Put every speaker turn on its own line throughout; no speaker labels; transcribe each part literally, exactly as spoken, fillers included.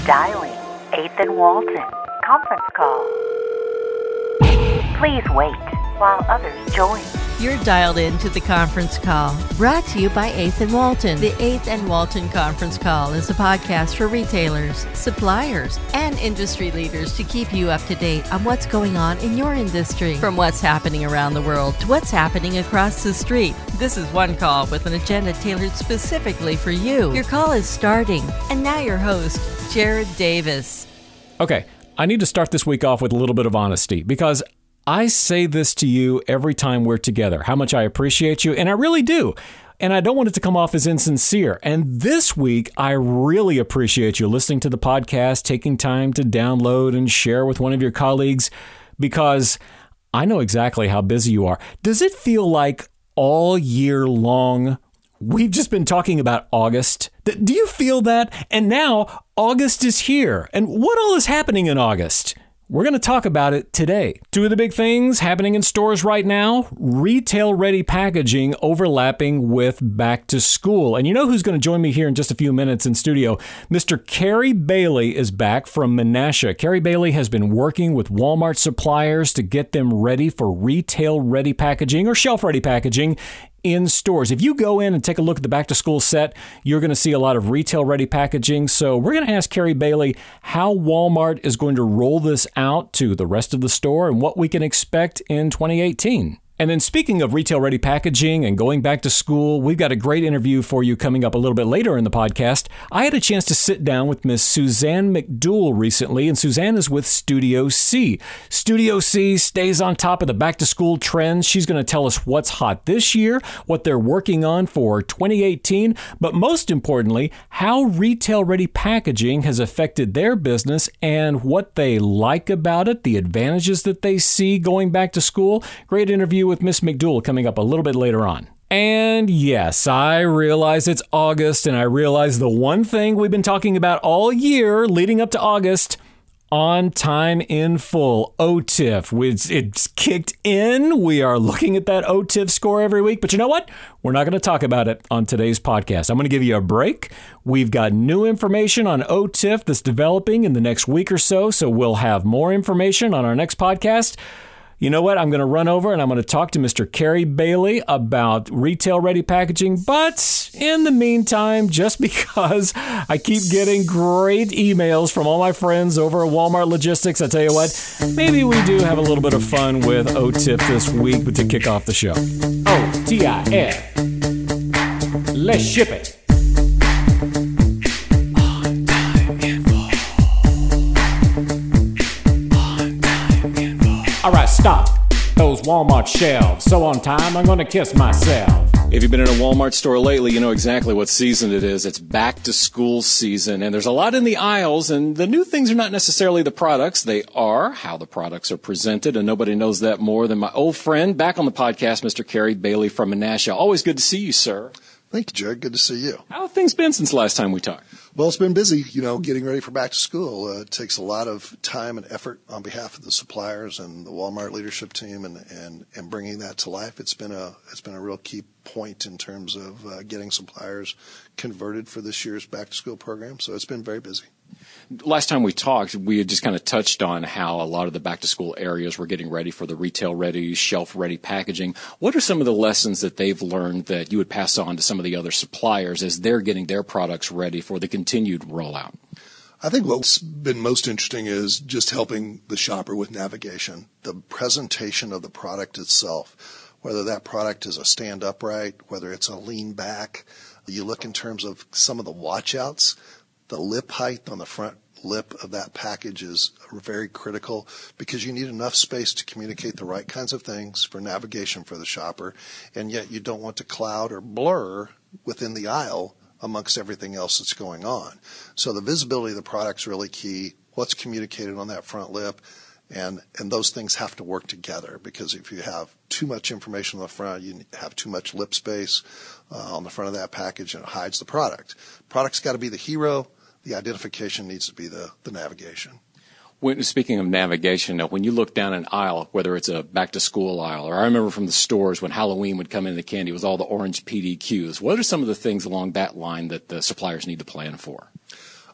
Dialing eighth and Walton. Conference call. Please wait while others join.
You're dialed in to the conference call, brought to you by eighth and Walton. The eighth and Walton Conference Call is a podcast for retailers, suppliers, and industry leaders to keep you up to date on what's going on in your industry. From what's happening around the world to what's happening across the street. This is one call with an agenda tailored specifically for you. Your call is starting. And now your host, Jared Davis.
Okay, I need to start this week off with a little bit of honesty because I say this to you every time we're together, how much I appreciate you, and I really do. And I don't want it to come off as insincere. And this week, I really appreciate you listening to the podcast, taking time to download and share with one of your colleagues, because I know exactly how busy you are. Does it feel like all year long we've just been talking about August? Do you feel that? And now August is here. And what all is happening in August? We're going to talk about it today. Two of the big things happening in stores right now, retail-ready packaging overlapping with back to school. And you know who's going to join me here in just a few minutes in studio? Mister Kerry Bailey is back from Menasha. Kerry Bailey has been working with Walmart suppliers to get them ready for retail-ready packaging or shelf-ready packaging in stores. If you go in and take a look at the back to school set, you're going to see a lot of retail ready packaging. So we're going to ask Kerry Bailey how Walmart is going to roll this out to the rest of the store and what we can expect in twenty eighteen. And then speaking of retail-ready packaging and going back to school, we've got a great interview for you coming up a little bit later in the podcast. I had a chance to sit down with Miss Suzanne McDool recently, and Suzanne is with Studio C. Studio C stays on top of the back-to-school trends. She's going to tell us what's hot this year, what they're working on for twenty eighteen, but most importantly, how retail-ready packaging has affected their business and what they like about it, the advantages that they see going back to school. Great interview with Miss McDool coming up a little bit later on. And yes, I realize it's August, and I realize the one thing we've been talking about all year leading up to August, on time in full, O T I F. It's, it's kicked in. We are looking at that O T I F score every week, but you know what? We're not going to talk about it on today's podcast. I'm going to give you a break. We've got new information on O T I F that's developing in the next week or so, so we'll have more information on our next podcast. You know what? I'm going to run over and I'm going to talk to Mister Kerry Bailey about retail-ready packaging. But in the meantime, just because I keep getting great emails from all my friends over at Walmart Logistics, I tell you what, maybe we do have a little bit of fun with O T I F this week to kick off the show. O T I F. Let's ship it. All right, stop those Walmart shelves. So on time, I'm going to kiss myself. If you've been in a Walmart store lately, you know exactly what season it is. It's back to school season, and there's a lot in the aisles, and the new things are not necessarily the products. They are how the products are presented, and nobody knows that more than my old friend back on the podcast, Mister Kerry Bailey from Menasha. Always good to see you, sir.
Thank you, Jared. Good to see you.
How have things been since the last time we talked?
Well, it's been busy, you know, getting ready for back to school. Uh, it takes a lot of time and effort on behalf of the suppliers and the Walmart leadership team and, and, and bringing that to life. It's been a, it's been a real key point in terms of uh, getting suppliers converted for this year's back to school program. So it's been very busy.
Last time we talked, we had just kind of touched on how a lot of the back-to-school areas were getting ready for the retail-ready, shelf-ready packaging. What are some of the lessons that they've learned that you would pass on to some of the other suppliers as they're getting their products ready for the continued rollout?
I think what's been most interesting is just helping the shopper with navigation, the presentation of the product itself, whether that product is a stand upright, whether it's a lean back. You look in terms of some of the watch-outs. The lip height on the front lip of that package is very critical because you need enough space to communicate the right kinds of things for navigation for the shopper, and yet you don't want to cloud or blur within the aisle amongst everything else that's going on. So the visibility of the product's really key, what's communicated on that front lip, and, and those things have to work together because if you have too much information on the front, you have too much lip space uh, on the front of that package and it hides the product. Product's got to be the hero. The identification needs to be the, the navigation.
When, speaking of navigation, when you look down an aisle, whether it's a back-to-school aisle, or I remember from the stores when Halloween would come in the candy, it was all the orange P D Qs. What are some of the things along that line that the suppliers need to plan for?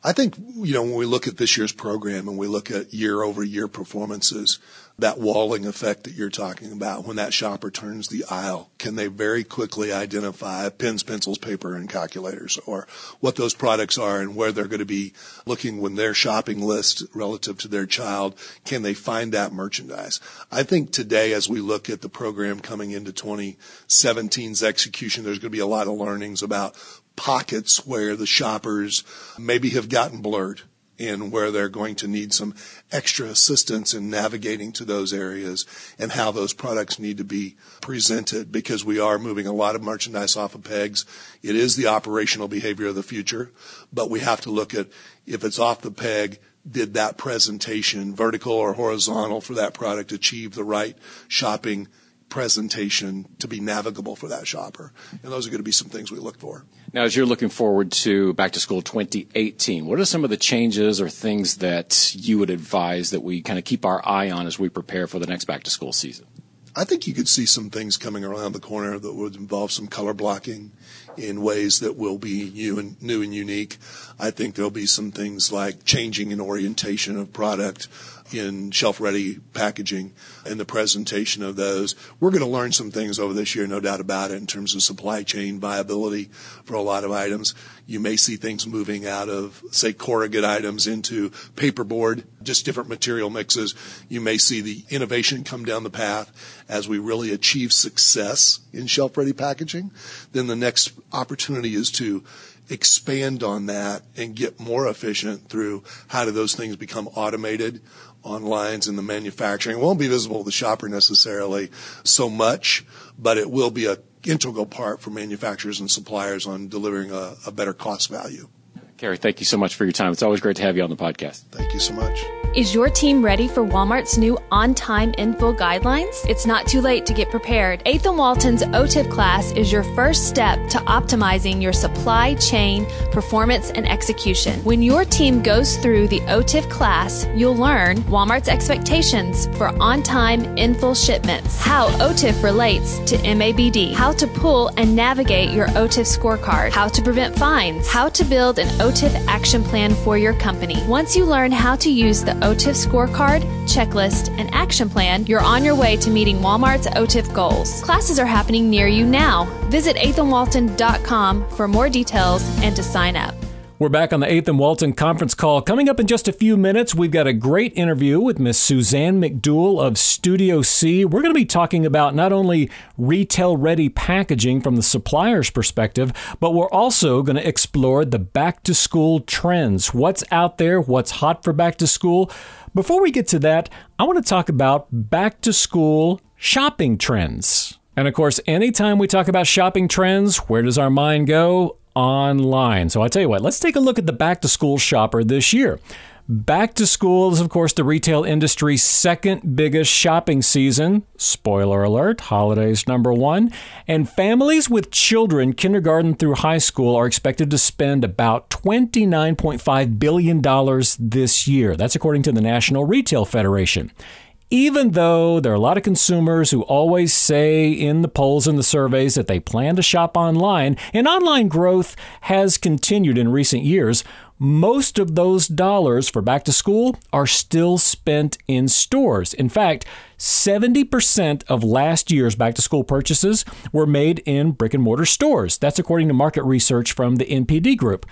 I think, you know, when we look at this year's program and we look at year over year performances, that walling effect that you're talking about, when that shopper turns the aisle, can they very quickly identify pens, pencils, paper, and calculators, or what those products are and where they're going to be looking when their shopping list relative to their child? Can they find that merchandise? I think today, as we look at the program coming into twenty seventeen's execution, there's going to be a lot of learnings about pockets where the shoppers maybe have gotten blurred, and where they're going to need some extra assistance in navigating to those areas, and how those products need to be presented, because we are moving a lot of merchandise off of pegs. It is the operational behavior of the future, but we have to look at, if it's off the peg, did that presentation, vertical or horizontal, for that product achieve the right shopping presentation to be navigable for that shopper? And those are going to be some things we look for.
Now, as you're looking forward to Back to School twenty eighteen, what are some of the changes or things that you would advise that we kind of keep our eye on as we prepare for the next Back to School season?
I think you could see some things coming around the corner that would involve some color blocking in ways that will be new and, new and unique. I think there'll be some things like changing in orientation of product in shelf-ready packaging and the presentation of those. We're going to learn some things over this year, no doubt about it, in terms of supply chain viability for a lot of items. You may see things moving out of, say, corrugate items into paperboard, just different material mixes. You may see the innovation come down the path as we really achieve success in shelf-ready packaging. Then the next opportunity is to expand on that and get more efficient through how do those things become automated on lines in the manufacturing. It won't be visible to the shopper necessarily so much, but it will be an integral part for manufacturers and suppliers on delivering a, a better cost value.
Carrie, thank you so much for your time. It's always great to have you on the podcast.
Thank you so much.
Is your team ready for Walmart's new on-time in full guidelines? It's not too late to get prepared. eighth and Walton's O T I F class is your first step to optimizing your supply chain performance and execution. When your team goes through the O T I F class, you'll learn Walmart's expectations for on-time in full shipments, how O T I F relates to M A B D, how to pull and navigate your O T I F scorecard, how to prevent fines, how to build an O T I F action plan for your company. Once you learn how to use the O T I F scorecard, checklist, and action plan, you're on your way to meeting Walmart's O T I F goals. Classes are happening near you now. Visit eighth and walton dot com for more details and to sign up.
We're back on the eighth and Walton conference call. Coming up in just a few minutes, we've got a great interview with Miss Suzanne McDougal of Studio C. We're going to be talking about not only retail-ready packaging from the supplier's perspective, but we're also going to explore the back-to-school trends. What's out there? What's hot for back-to-school? Before we get to that, I want to talk about back-to-school shopping trends. And of course, anytime we talk about shopping trends, where does our mind go? Online. So I tell you what, let's take a look at the back-to-school shopper this year. Back to school is, of course, the retail industry's second biggest shopping season. Spoiler alert, holidays number one. And families with children, kindergarten through high school, are expected to spend about twenty-nine point five billion dollars this year. That's according to the National Retail Federation. Even though there are a lot of consumers who always say in the polls and the surveys that they plan to shop online, and online growth has continued in recent years, most of those dollars for back to school are still spent in stores. In fact, seventy percent of last year's back to school purchases were made in brick and mortar stores. That's according to market research from the N P D Group.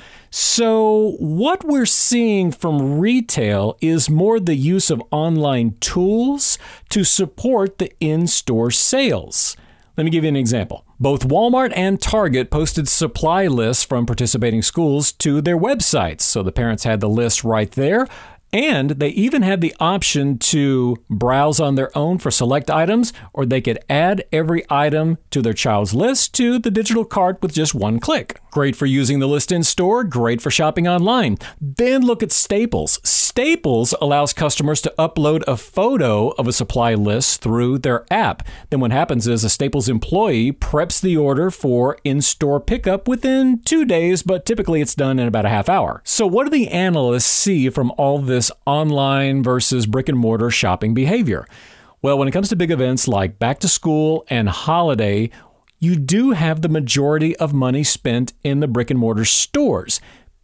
So what we're seeing from retail is more the use of online tools to support the in-store sales. Let me give you an example. Both Walmart and Target posted supply lists from participating schools to their websites, so the parents had the list right there. And they even had the option to browse on their own for select items, or they could add every item to their child's list to the digital cart with just one click. Great for using the list in store, great for shopping online. Then look at Staples. Staples allows customers to upload a photo of a supply list through their app. Then what happens is a Staples employee preps the order for in-store pickup within two days, but typically it's done in about a half hour. So what do the analysts see from all this online versus brick and mortar shopping behavior? Well, when it comes to big events like back to school and holiday, you do have the majority of money spent in the brick and mortar stores.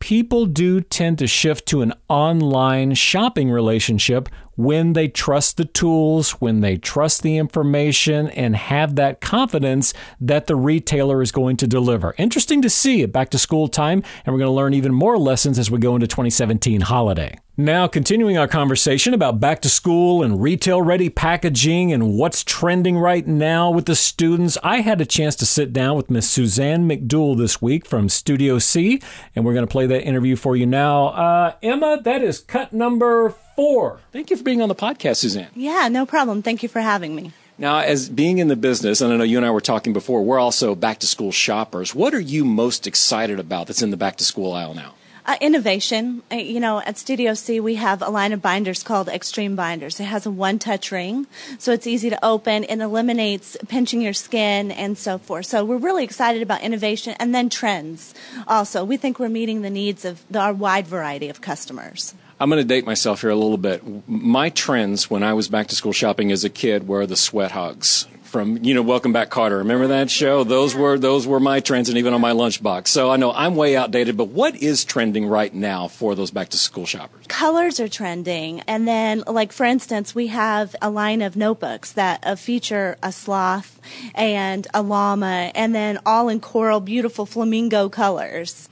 people do tend to shift to an online shopping relationship when they trust the tools, when they trust the information, and have that confidence that the retailer is going to deliver. Interesting to see at back to school time, and we're going to learn even more lessons as we go into twenty seventeen holiday. Now, continuing our conversation about back to school and retail-ready packaging and what's trending right now with the students, I had a chance to sit down with Miss Suzanne McDool this week from Studio C, and we're going to play that interview for you now. Uh, Emma, that is cut number four. Thank you for being on the podcast, Suzanne.
Yeah, no problem. Thank you for having me.
Now, as being in the business, and I know you and I were talking before, we're also back-to-school shoppers. What are you most excited about that's in the back-to-school aisle now?
Uh, innovation. Uh, you know, at Studio C, we have a line of binders called Extreme Binders. It has a one-touch ring, so it's easy to open. It eliminates pinching your skin and so forth. So we're really excited about innovation, and then trends also. We think we're meeting the needs of the, our wide variety of customers.
I'm going to date myself here a little bit. My trends when I was back to school shopping as a kid were the sweat hugs from, you know, Welcome Back, Kotter. Remember that show? Those were those were my trends, and even on my lunchbox. So I know I'm way outdated, but what is trending right now for those back to school shoppers?
Colors are trending. And then, like, for instance, we have a line of notebooks that uh, feature a sloth and a llama, and then all in coral, beautiful flamingo colors.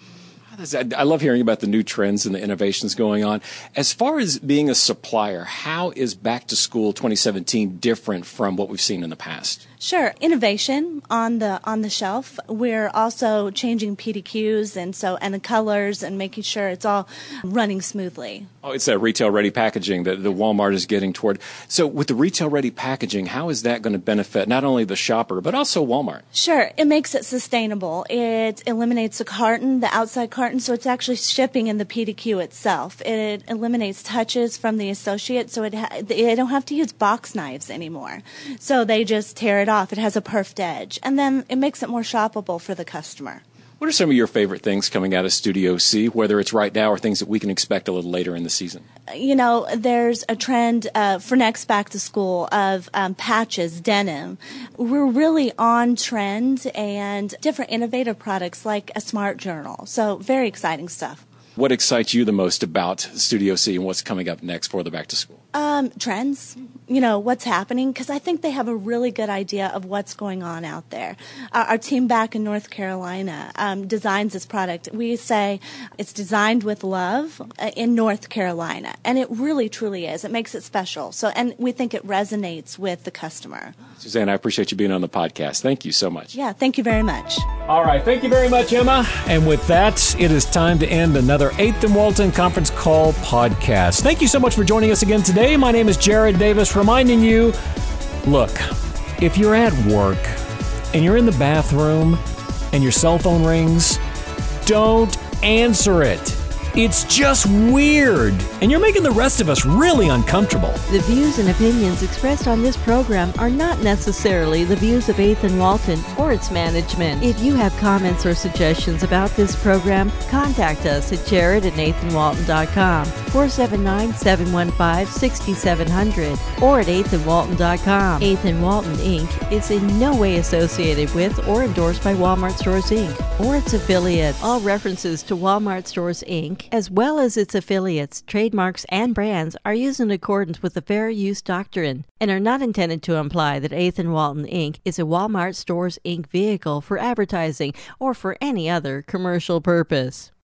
I love hearing about the new trends and the innovations going on. As far as being a supplier, how is Back to School twenty seventeen different from what we've seen in the past?
Sure, innovation on the on the shelf. We're also changing P D Qs and so and the colors and making sure it's all running smoothly.
Oh, it's that retail-ready packaging that the Walmart is getting toward. So with the retail-ready packaging, how is that going to benefit not only the shopper, but also Walmart?
Sure. It makes it sustainable. It eliminates the carton, the outside carton, so it's actually shipping in the P D Q itself. It eliminates touches from the associate, so it ha- they don't have to use box knives anymore. So they just tear it off. It has a perfed edge. And then it makes it more shoppable for the customer.
What are some of your favorite things coming out of Studio C, whether it's right now or things that we can expect a little later in the season?
You know, there's a trend uh, for next back to school of um, patches, denim. We're really on trend and different innovative products like a smart journal. So very exciting stuff.
What excites you the most about Studio C and what's coming up next for the back to school?
Um, trends, you know, what's happening, because I think they have a really good idea of what's going on out there. Uh, our team back in North Carolina um, designs this product. We say it's designed with love uh, in North Carolina, and it really, truly is. It makes it special. So, and we think it resonates with the customer.
Suzanne, I appreciate you being on the podcast. Thank you so much.
Yeah, thank you very much.
All right, thank you very much, Emma. And with that, it is time to end another eighth and Walton Conference Call podcast. Thank you so much for joining us again today. My name is Jared Davis, reminding you, look, if you're at work and you're in the bathroom and your cell phone rings, don't answer it. It's just weird, and you're making the rest of us really uncomfortable.
The views and opinions expressed on this program are not necessarily the views of eighth and Walton or its management. If you have comments or suggestions about this program, contact us at jared at nathan walton dot com, four seven nine, seven one five, six seven zero zero, or at eighth and walton dot com. eighth and Walton, Incorporated is in no way associated with or endorsed by Walmart Stores, Incorporated or its affiliates. All references to Walmart Stores, Incorporated as well as its affiliates, trademarks, and brands are used in accordance with the Fair Use Doctrine and are not intended to imply that eighth and Walton, Incorporated is a Walmart Stores, Incorporated vehicle for advertising or for any other commercial purpose.